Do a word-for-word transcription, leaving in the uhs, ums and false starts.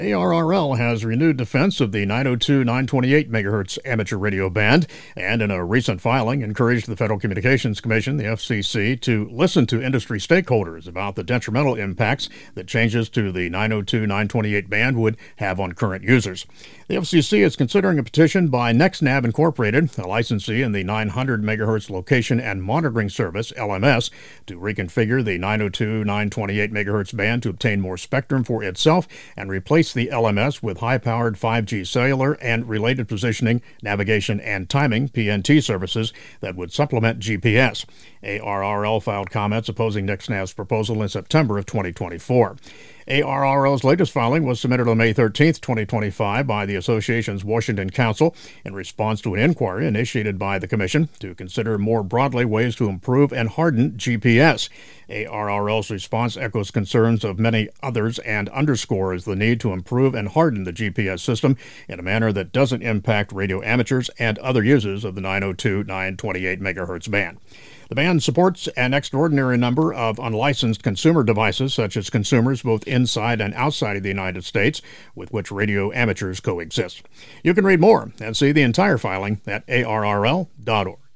A R R L has renewed defense of the nine oh two nine twenty-eight megahertz amateur radio band, and in a recent filing encouraged the Federal Communications Commission, the F C C, to listen to industry stakeholders about the detrimental impacts that changes to the nine oh two nine twenty-eight band would have on current users. The F C C is considering a petition by NextNav Incorporated, a licensee in the nine hundred megahertz location and monitoring service, L M S, to reconfigure the nine oh two nine twenty-eight megahertz band to obtain more spectrum for itself and replace the L M S with high-powered five G cellular and related positioning, navigation, and timing P N T services that would supplement G P S. A R R L filed comments opposing NextNav's proposal in September of twenty twenty-four. A R R L's latest filing was submitted on May thirteenth, twenty twenty-five by the association's Washington Council in response to an inquiry initiated by the Commission to consider more broadly ways to improve and harden G P S. A R R L's response echoes concerns of many others and underscores the need to improve and harden the G P S system in a manner that doesn't impact radio amateurs and other users of the nine oh two nine twenty-eight megahertz band. The band supports an extraordinary number of unlicensed consumer devices, such as consumers both inside and outside of the United States, with which radio amateurs coexist. You can read more and see the entire filing at A R R L dot org.